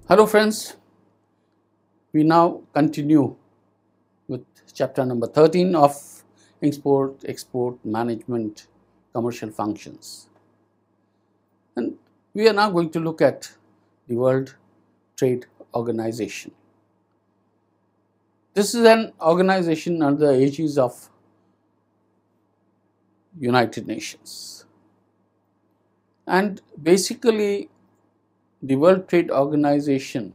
Hello friends, we now continue with chapter number 13 of Import-Export Management Commercial Functions. And we are now going to look at the World Trade Organization. This is an organization under the aegis of United Nations. And basically, the World Trade Organization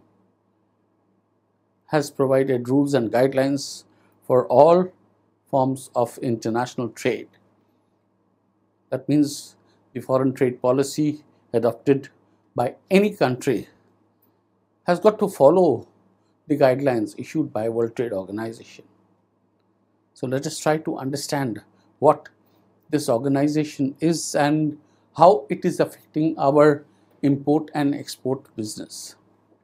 has provided rules and guidelines for all forms of international trade. That means the foreign trade policy adopted by any country has got to follow the guidelines issued by World Trade Organization. So let us try to understand what this organization is and how it is affecting our import and export business.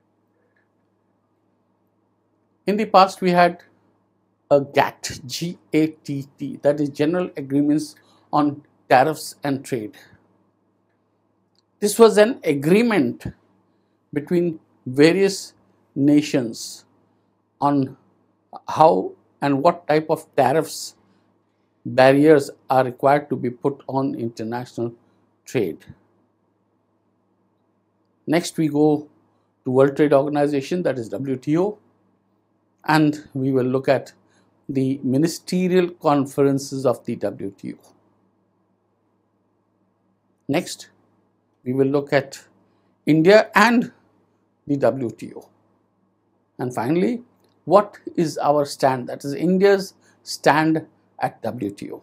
In the past, we had a GATT, G-A-T-T, that is General Agreements on Tariffs and Trade. This was an agreement between various nations on how and what type of tariffs barriers are required to be put on international trade. Next, we go to World Trade Organization, that is WTO, and we will look at the ministerial conferences of the WTO. Next, we will look at India and the WTO. And finally, what is our stand? That is India's stand at WTO.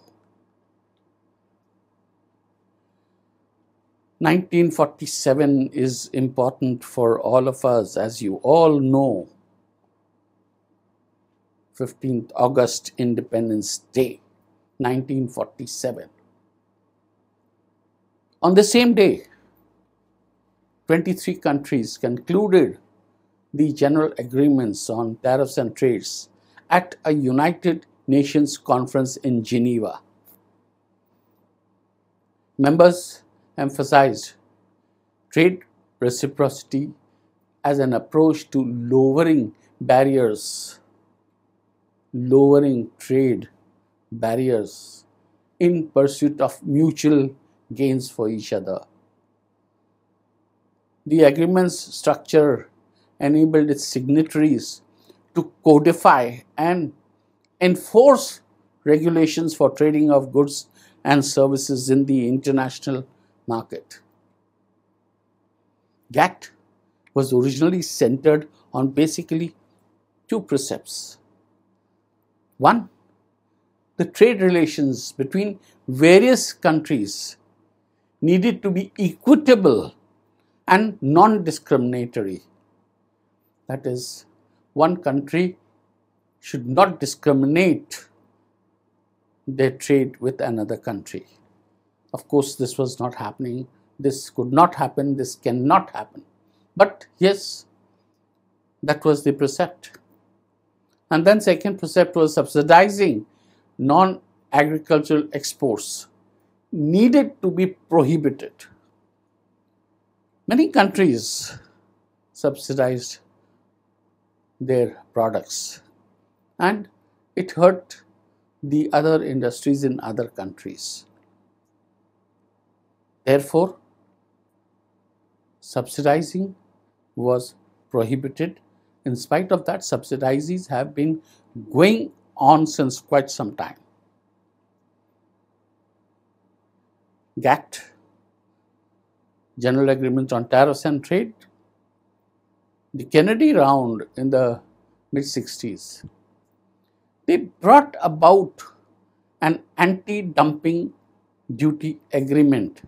1947 is important for all of us, as you all know. 15th August, Independence Day, 1947. On the same day, 23 countries concluded the general agreements on tariffs and trades at a United Nations conference in Geneva. Members emphasized trade reciprocity as an approach to lowering trade barriers in pursuit of mutual gains for each other. The agreement's structure enabled its signatories to codify and enforce regulations for trading of goods and services in the international market. GATT was originally centered on basically two precepts. One, the trade relations between various countries needed to be equitable and non-discriminatory. That is, one country should not discriminate their trade with another country. Of course, this was not happening. This could not happen. This cannot happen. But yes, that was the precept. And then second precept was subsidizing non-agricultural exports needed to be prohibited. Many countries subsidized their products and it hurt the other industries in other countries. Therefore, subsidizing was prohibited. In spite of that, subsidies have been going on since quite some time. GATT, General Agreement on Tariffs and Trade, the Kennedy Round in the mid-60s, they brought about an anti-dumping duty agreement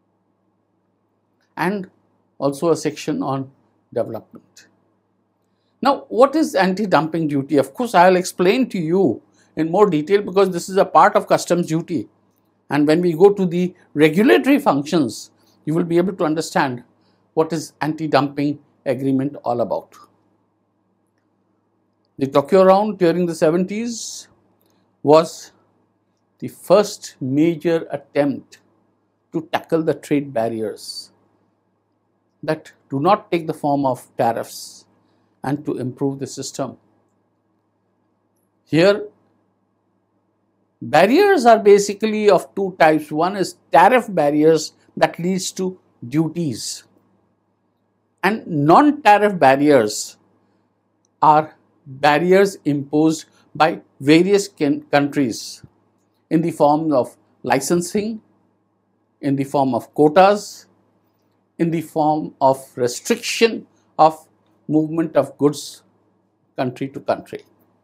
and also a section on development. Now, what is anti-dumping duty? Of course, I will explain to you in more detail because this is a part of customs duty. And when we go to the regulatory functions, you will be able to understand what is anti-dumping agreement all about. The Tokyo Round during the 70s was the first major attempt to tackle the trade barriers that do not take the form of tariffs and to improve the system. Here, barriers are basically of two types. One is tariff barriers that leads to duties, and non-tariff barriers are barriers imposed by various countries in the form of licensing, in the form of quotas, in the form of restriction of movement of goods country to country.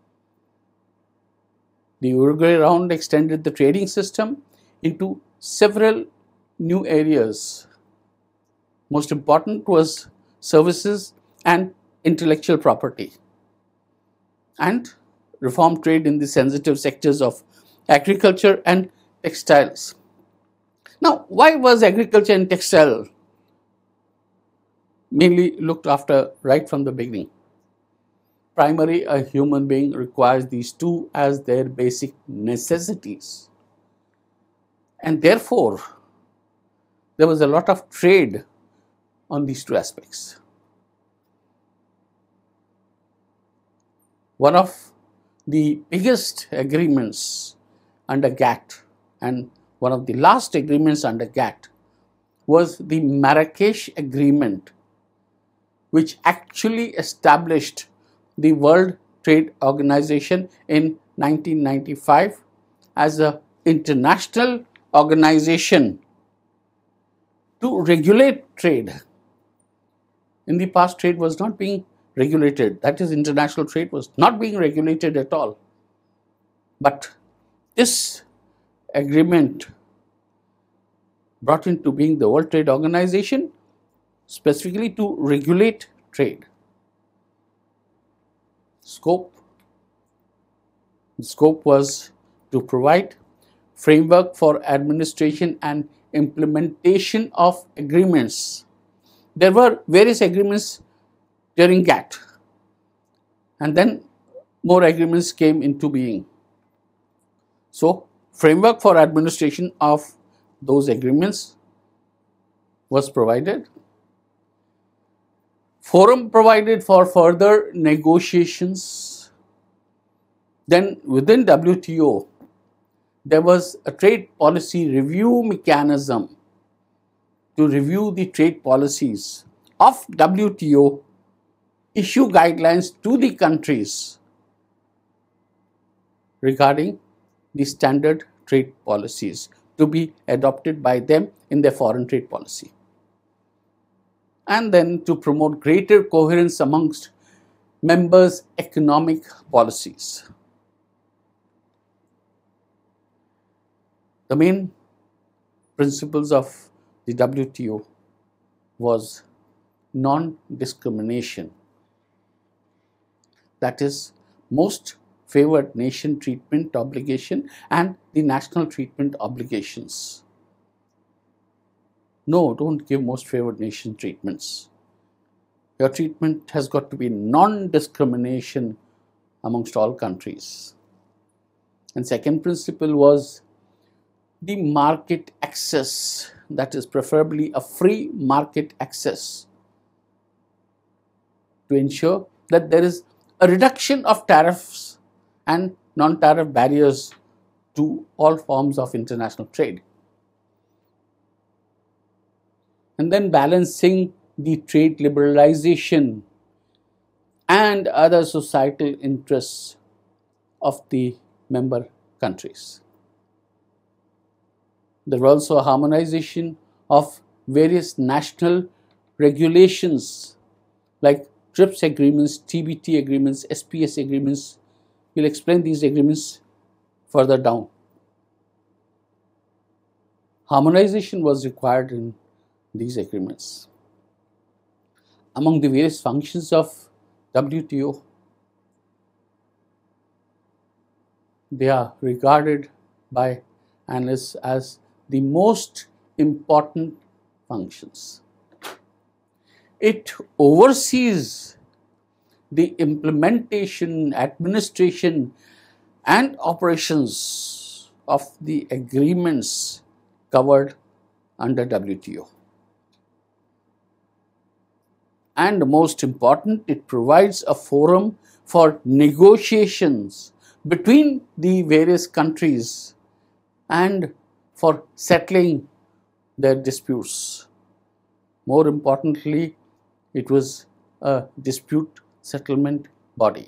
The Uruguay round extended the trading system into several new areas. Most important was services and intellectual property, and reformed trade in the sensitive sectors of agriculture and textiles. Now, why was agriculture and textile mainly looked after right from the beginning? Primarily, a human being requires these two as their basic necessities. And therefore, there was a lot of trade on these two aspects. One of the biggest agreements under GATT and one of the last agreements under GATT was the Marrakesh Agreement, which actually established the World Trade Organization in 1995 as an international organization to regulate trade. In the past, trade was not being regulated. That is, international trade was not being regulated at all. But this agreement brought into being the World Trade Organization specifically to regulate trade. The scope was to provide framework for administration and implementation of agreements. There were various agreements during GATT, and then more agreements came into being. So, framework for administration of those agreements was provided. Forum provided for further negotiations. Then within WTO, there was a trade policy review mechanism to review the trade policies of WTO, issue guidelines to the countries regarding the standard trade policies to be adopted by them in their foreign trade policy, and then to promote greater coherence amongst members' economic policies. The main principles of the WTO was non-discrimination, that is, most favored nation treatment obligation and the national treatment obligations. No, don't give most favored nation treatments. Your treatment has got to be non-discrimination amongst all countries. And second principle was the market access, that is preferably a free market access, to ensure that there is a reduction of tariffs and non-tariff barriers to all forms of international trade. And then balancing the trade liberalization and other societal interests of the member countries. There was also a harmonization of various national regulations like TRIPS agreements, TBT agreements, SPS agreements. We'll explain these agreements further down. Harmonization was required in these agreements. Among the various functions of WTO, they are regarded by analysts as the most important functions. It oversees the implementation, administration, and operations of the agreements covered under WTO. And most important, it provides a forum for negotiations between the various countries and for settling their disputes. More importantly, it was a dispute settlement body.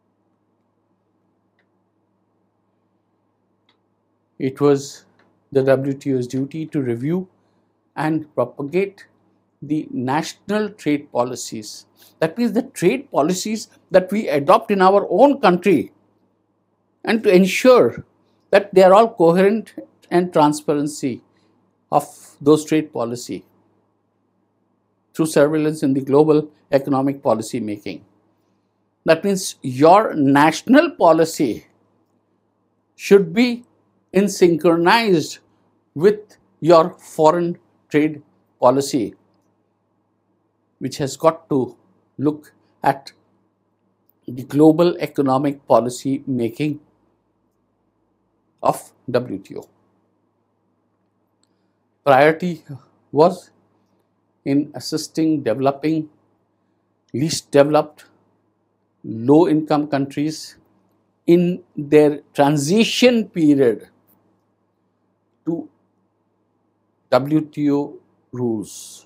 It was the WTO's duty to review and propagate the national trade policies. That means the trade policies that we adopt in our own country, and to ensure that they are all coherent and transparency of those trade policy through surveillance in the global economic policy making. That means your national policy should be in synchronized with your foreign trade policy, which has got to look at the global economic policy making of WTO. Priority was in assisting developing, least developed, low income countries in their transition period to WTO rules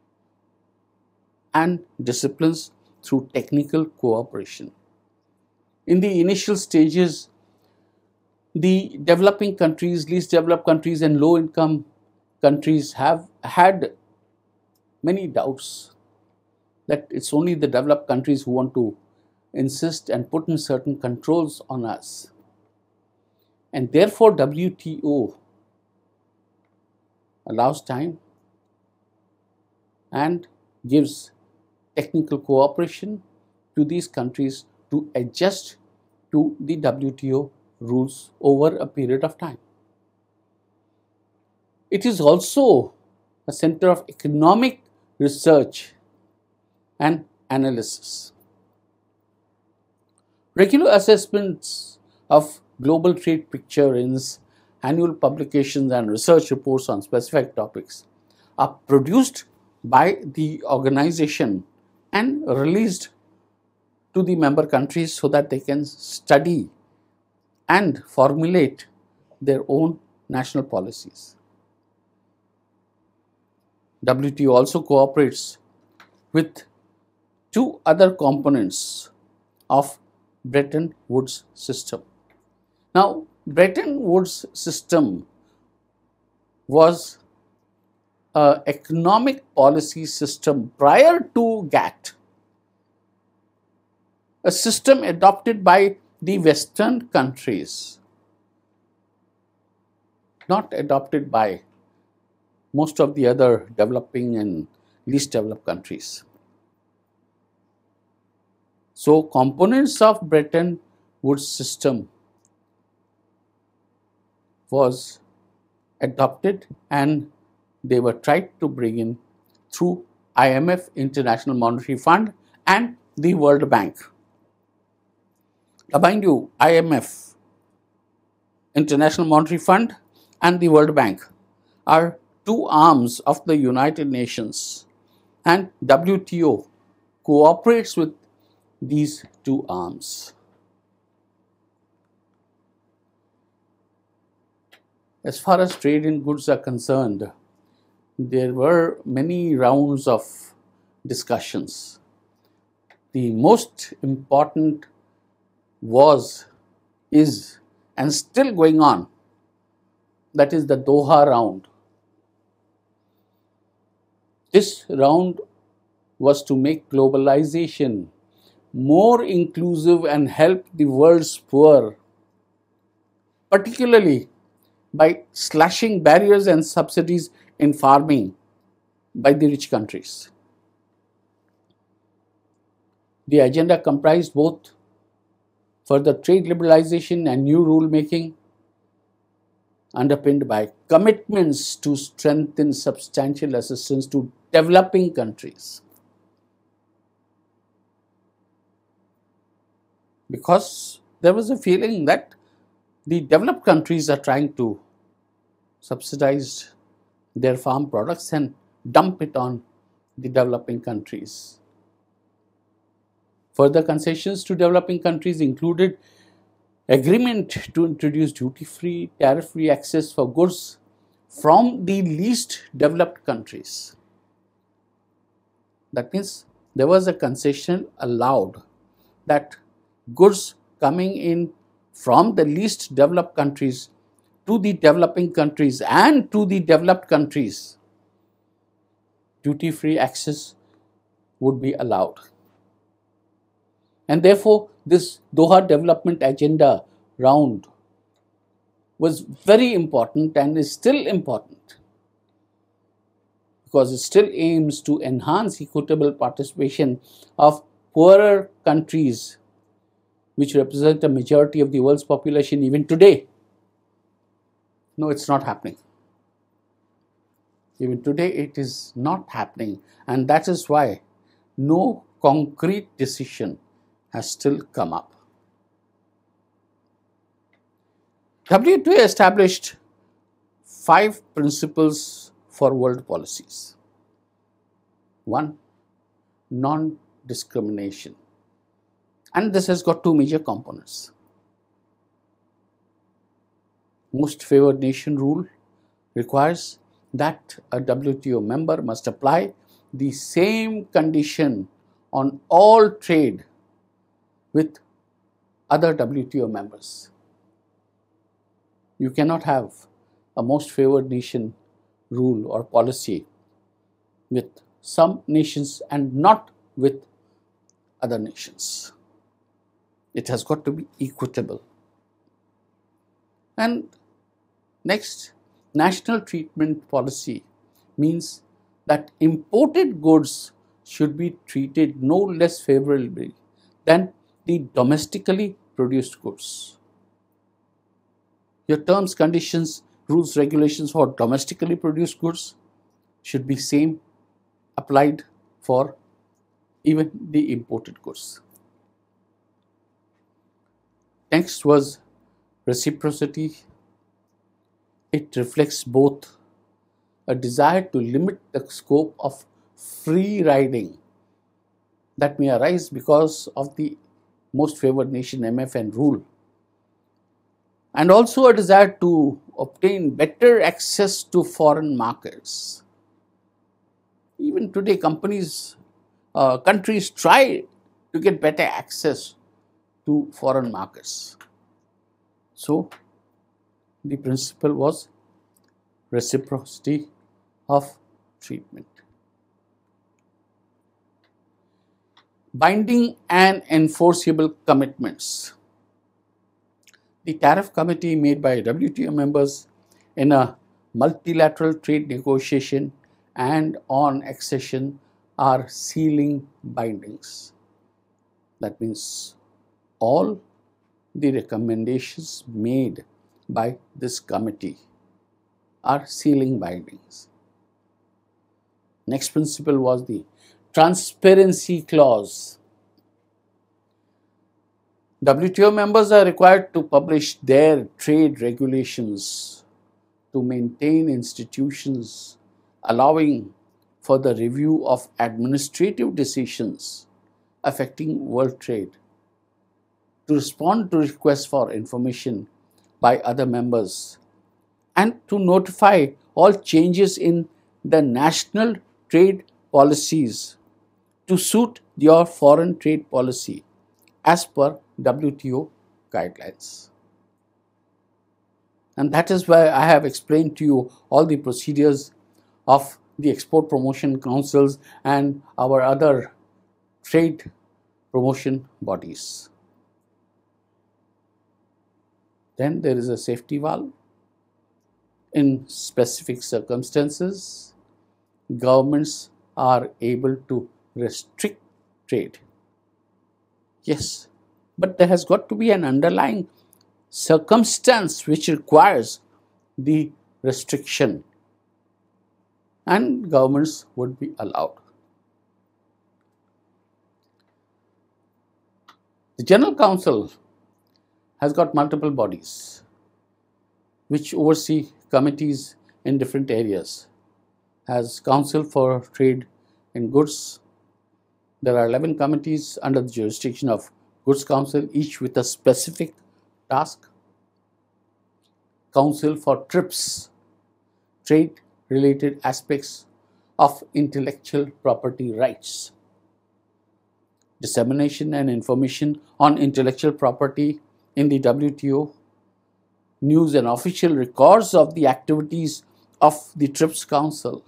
and disciplines through technical cooperation. In the initial stages, the developing countries, least developed countries, and low income countries have had many doubts that it's only the developed countries who want to insist and put in certain controls on us. And therefore, WTO allows time and gives technical cooperation to these countries to adjust to the WTO rules over a period of time. It is also a center of economic research and analysis. Regular assessments of global trade picture in annual publications and research reports on specific topics are produced by the organization and released to the member countries so that they can study and formulate their own national policies. WTO also cooperates with two other components of Bretton Woods system. Now, Bretton Woods system was an economic policy system prior to GATT, a system adopted by the Western countries, not adopted by most of the other developing and least developed countries. So, components of Bretton Woods system was adopted and they were tried to bring in through IMF, International Monetary Fund, and the World Bank. Now, mind you, IMF, International Monetary Fund, and the World Bank are two arms of the United Nations, and WTO cooperates with these two arms. As far as trade in goods are concerned, there were many rounds of discussions. The most important is and still going on, that is the Doha round. This round was to make globalization more inclusive and help the world's poor, particularly by slashing barriers and subsidies in farming by the rich countries. The agenda comprised both further trade liberalization and new rule making, underpinned by commitments to strengthen substantial assistance to developing countries. Because there was a feeling that the developed countries are trying to subsidize their farm products and dump it on the developing countries. Further concessions to developing countries included agreement to introduce duty-free, tariff-free access for goods from the least developed countries. That means there was a concession allowed that goods coming in from the least developed countries to the developing countries and to the developed countries, duty-free access would be allowed. And therefore, this Doha Development Agenda round was very important and is still important, because it still aims to enhance equitable participation of poorer countries, which represent a majority of the world's population even today. No, it's not happening. Even today, it is not happening, and that is why no concrete decision has still come up. WTO established 5 principles for world policies. 1. Non-discrimination. And this has got 2 major components. Most favored nation rule requires that a WTO member must apply the same condition on all trade with other WTO members. You cannot have a most favored nation rule or policy with some nations and not with other nations. It has got to be equitable. And next, national treatment policy means that imported goods should be treated no less favorably than the domestically produced goods. Your terms, conditions, rules, regulations for domestically produced goods should be same applied for even the imported goods. Next was reciprocity. It reflects both a desire to limit the scope of free riding that may arise because of the most favored nation MFN rule, and also a desire to obtain better access to foreign markets. Even today, countries try to get better access to foreign markets. So, the principle was reciprocity of treatment. Binding and enforceable commitments. The tariff committee made by WTO members in a multilateral trade negotiation and on accession are sealing bindings. That means all the recommendations made by this committee are sealing bindings. Next principle was the transparency clause. WTO members are required to publish their trade regulations to maintain institutions allowing for the review of administrative decisions affecting world trade, to respond to requests for information by other members, and to notify all changes in the national trade policies to suit your foreign trade policy as per WTO guidelines. And that is why I have explained to you all the procedures of the export promotion councils and our other trade promotion bodies. Then there is a safety valve. In specific circumstances, governments are able to restrict trade. Yes, but there has got to be an underlying circumstance which requires the restriction, and governments would be allowed. The General Council has got multiple bodies which oversee committees in different areas. Has Council for Trade in Goods, There are 11 committees under the jurisdiction of Goods Council, each with a specific task. Council for TRIPS, trade related aspects of intellectual property rights. Dissemination and information on intellectual property in the WTO, news and official records of the activities of the TRIPS Council.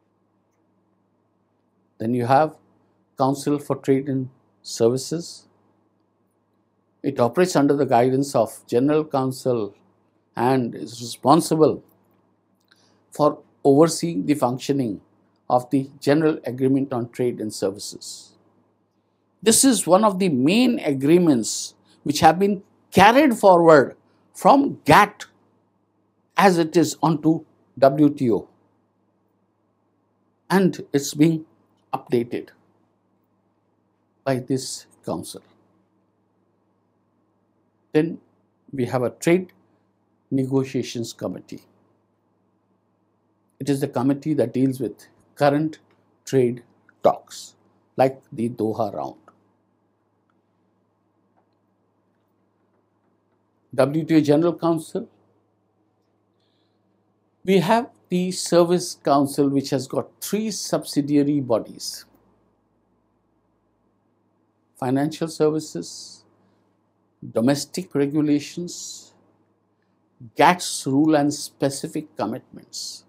Then you have Council for Trade and Services. It operates under the guidance of General Council and is responsible for overseeing the functioning of the General Agreement on Trade and Services. This is one of the main agreements which have been carried forward from GATT as it is onto WTO, and it's being updated by this council. Then we have a Trade Negotiations Committee. It is the committee that deals with current trade talks like the Doha round. WTO General Council. We have the Service Council, which has got 3 subsidiary bodies: financial services, domestic regulations, GATT's rule and specific commitments.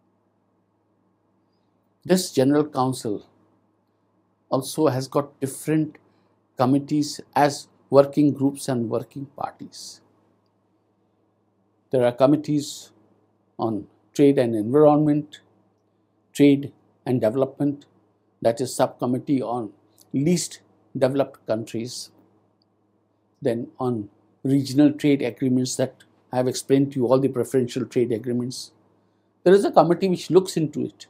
This General Council also has got different committees as working groups and working parties. There are committees on trade and environment, trade and development, that is subcommittee on least developed countries, then on regional trade agreements that I have explained to you, all the preferential trade agreements. There is a committee which looks into it.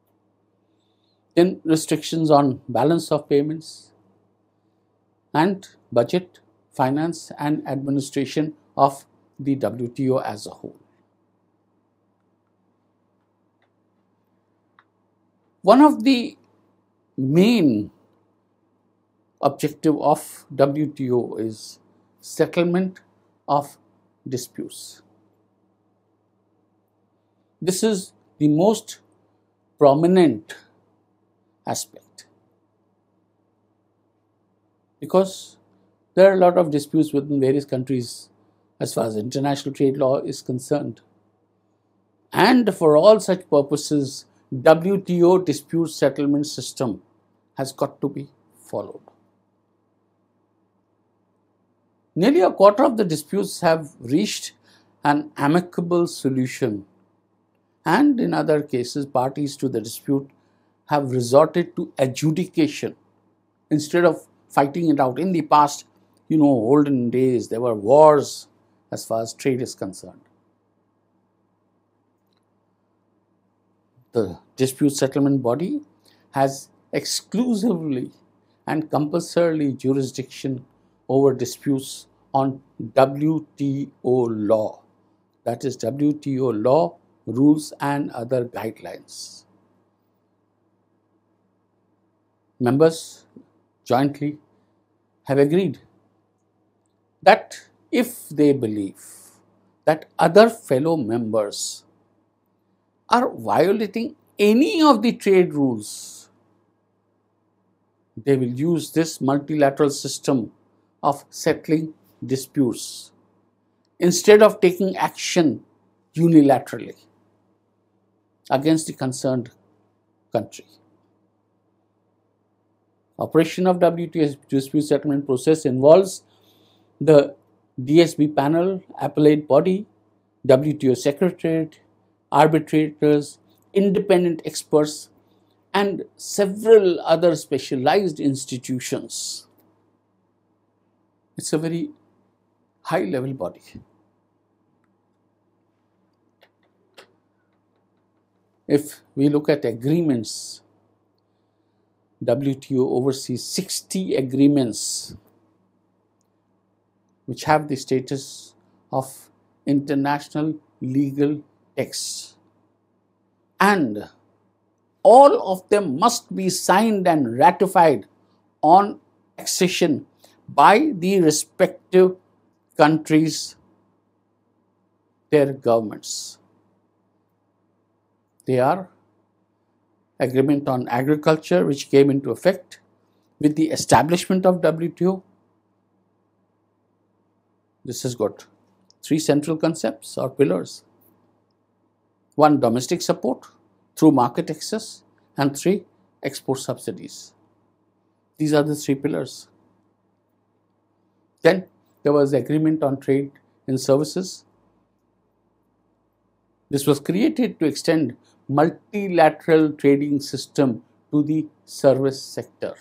Then restrictions on balance of payments and budget, finance and administration of the WTO as a whole. One of the main objective of WTO is settlement of disputes. This is the most prominent aspect because there are a lot of disputes within various countries as far as international trade law is concerned, and for all such purposes WTO dispute settlement system has got to be followed. Nearly a quarter of the disputes have reached an amicable solution, and in other cases parties to the dispute have resorted to adjudication instead of fighting it out. In the past, olden days, there were wars as far as trade is concerned. The dispute settlement body has exclusively and compulsorily jurisdiction over disputes on WTO law, that is WTO law, rules and other guidelines. Members jointly have agreed that if they believe that other fellow members are violating any of the trade rules, they will use this multilateral system of settling disputes instead of taking action unilaterally against the concerned country. Operation of WTO dispute settlement process involves the DSB panel, appellate body, WTO secretariat, arbitrators, independent experts, and several other specialized institutions. It's a very high level body. If we look at agreements, WTO oversees 60 agreements which have the status of international legal texts, and all of them must be signed and ratified on accession by the respective countries, their governments. They are agreement on agriculture, which came into effect with the establishment of WTO. This has got three central concepts or pillars. One, domestic support through market access, and three, export subsidies. These are the three pillars. Then there was agreement on trade in services. This was created to extend multilateral trading system to the service sector.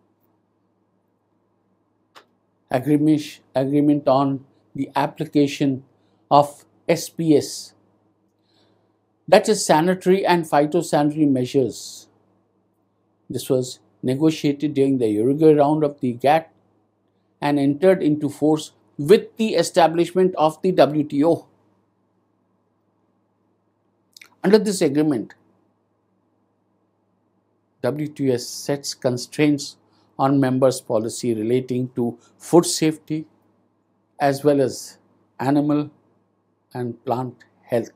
Agreement on the application of SPS, that is sanitary and phytosanitary measures. This was negotiated during the Uruguay round of the GATT and entered into force with the establishment of the WTO. Under this agreement, WTO sets constraints on members' policy relating to food safety as well as animal and plant health.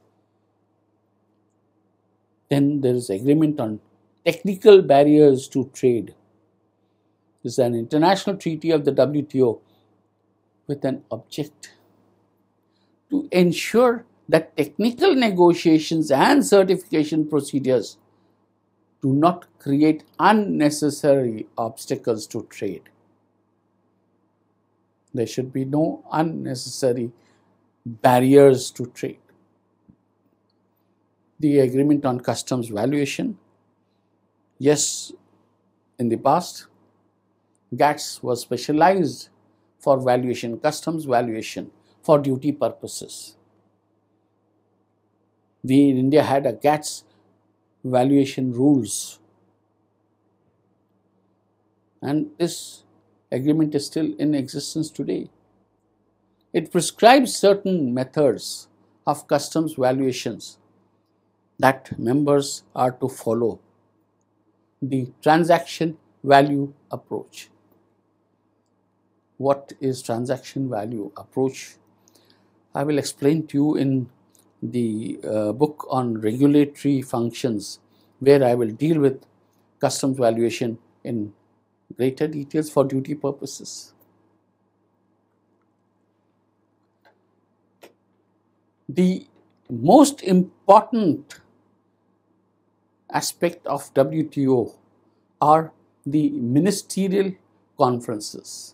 Then there is agreement on technical barriers to trade. This is an international treaty of the WTO with an object to ensure that technical negotiations and certification procedures do not create unnecessary obstacles to trade. There should be no unnecessary barriers to trade. The agreement on customs valuation. Yes, in the past, GATS was specialized for valuation, customs valuation for duty purposes. We in India had a GATS valuation rules, and this agreement is still in existence today. It prescribes certain methods of customs valuations that members are to follow. The transaction value approach. What is transaction value approach? I will explain to you in the book on regulatory functions, where I will deal with customs valuation in greater details for duty purposes. The most important aspect of WTO are the ministerial conferences.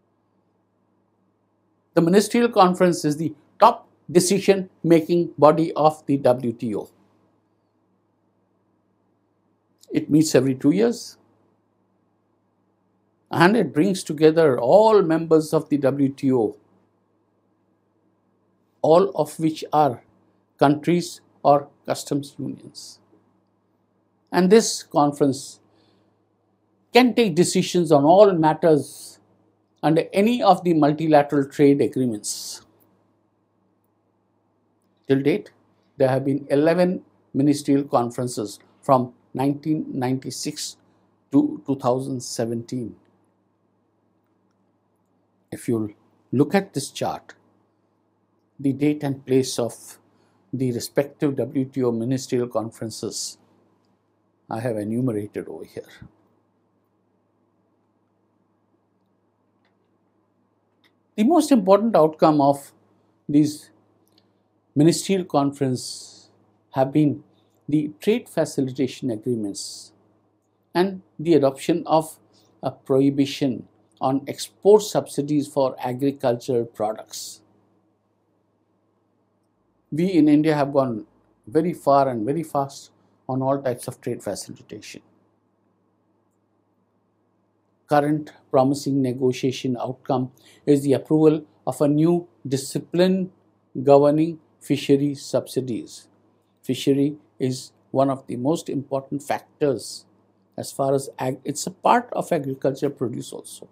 The ministerial conference is the top decision-making body of the WTO. It meets every 2 years and it brings together all members of the WTO, all of which are countries or customs unions. And this conference can take decisions on all matters under any of the multilateral trade agreements. Till date, there have been 11 ministerial conferences from 1996 to 2017. If you look at this chart, the date and place of the respective WTO ministerial conferences I have enumerated over here. The most important outcome of these ministerial conferences have been the trade facilitation agreements and the adoption of a prohibition on export subsidies for agricultural products. We in India have gone very far and very fast on all types of trade facilitation. Current promising negotiation outcome is the approval of a new discipline governing fishery subsidies. Fishery is one of the most important factors as far as it's a part of agriculture produce also.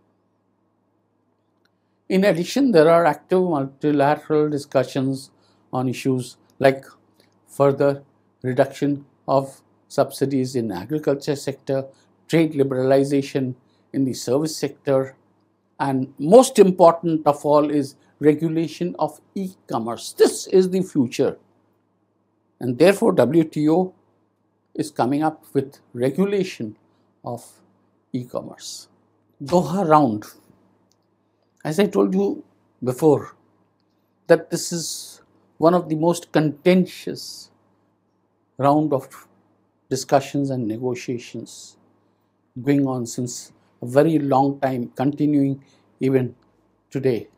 In addition, there are active multilateral discussions on issues like further reduction of subsidies in agriculture sector, trade liberalization in the service sector, and most important of all is regulation of e-commerce. This is the future, and therefore WTO is coming up with regulation of e-commerce. Doha round, as I told you before, that this is one of the most contentious round of discussions and negotiations going on since a very long time, continuing even today.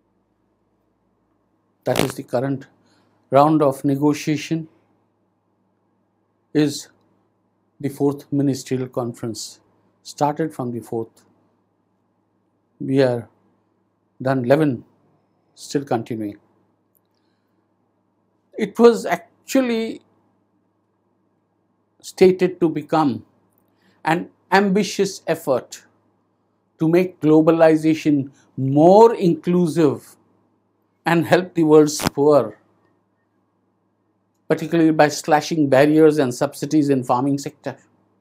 That is the current round of negotiation is the fourth ministerial conference. Started from the fourth. We are done 11, still continuing. It was actually stated to become an ambitious effort to make globalization more inclusive and help the world's poor, particularly by slashing barriers and subsidies in farming sector.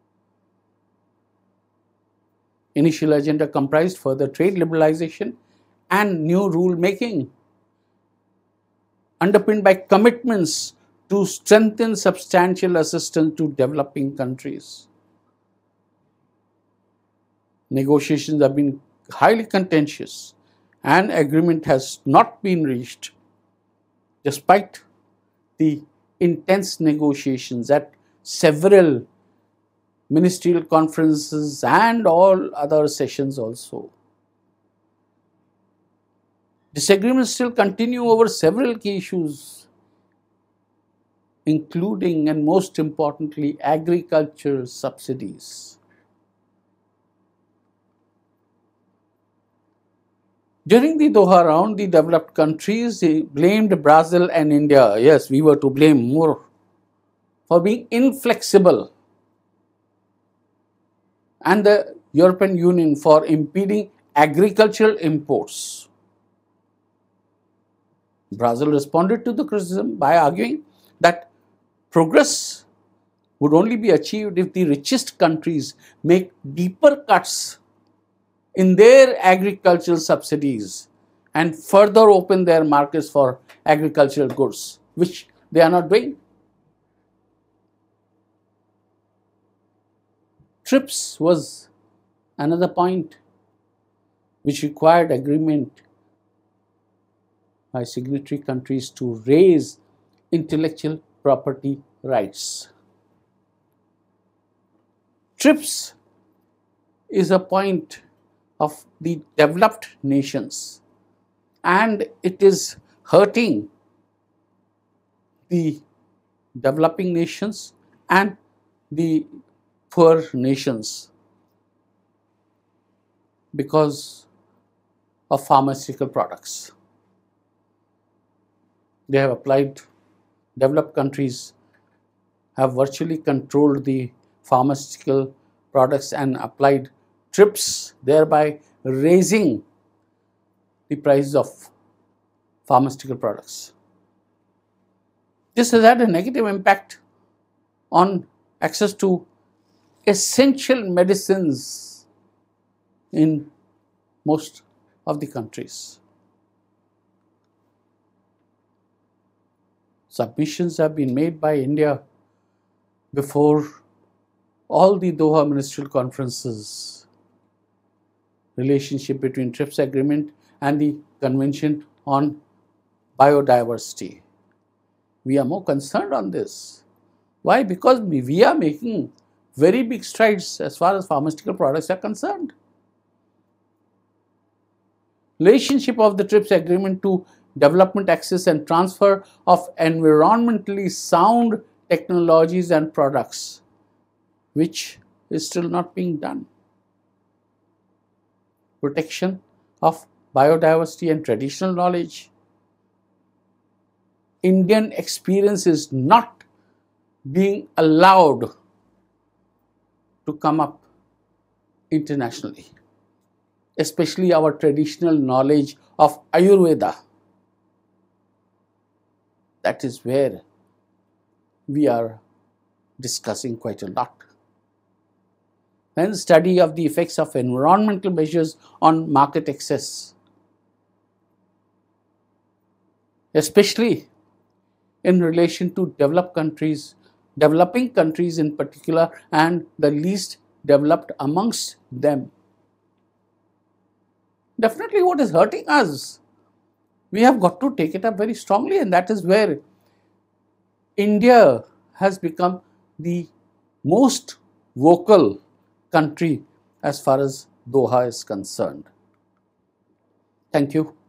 Initial agenda comprised further trade liberalization and new rule making, underpinned by commitments to strengthen substantial assistance to developing countries. Negotiations have been highly contentious and agreement has not been reached despite the intense negotiations at several ministerial conferences and all other sessions also. Disagreements still continue over several key issues, including and most importantly agriculture subsidies. During the Doha round, the developed countries blamed Brazil and India. Yes, we were to blame more for being inflexible, and the European Union for impeding agricultural imports. Brazil responded to the criticism by arguing that progress would only be achieved if the richest countries make deeper cuts in their agricultural subsidies and further open their markets for agricultural goods, which they are not doing. TRIPS was another point which required agreement by signatory countries to raise intellectual property rights. TRIPS is a point of the developed nations, and it is hurting the developing nations and the poor nations because of pharmaceutical products. They have applied, developed countries have virtually controlled the pharmaceutical products and applied TRIPS, thereby raising the prices of pharmaceutical products. This has had a negative impact on access to essential medicines in most of the countries. Submissions have been made by India before all the Doha ministerial conferences. Relationship between TRIPS agreement and the Convention on Biodiversity. We are more concerned on this. Why? Because we are making very big strides as far as pharmaceutical products are concerned. Relationship of the TRIPS agreement to development, access and transfer of environmentally sound technologies and products, which is still not being done. Protection of biodiversity and traditional knowledge. Indian experience is not being allowed to come up internationally, especially our traditional knowledge of Ayurveda. That is where we are discussing quite a lot. and study of the effects of environmental measures on market access, especially in relation to developing countries in particular, and the least developed amongst them. Definitely what is hurting us, we have got to take it up very strongly, and that is where India has become the most vocal country as far as Doha is concerned. Thank you.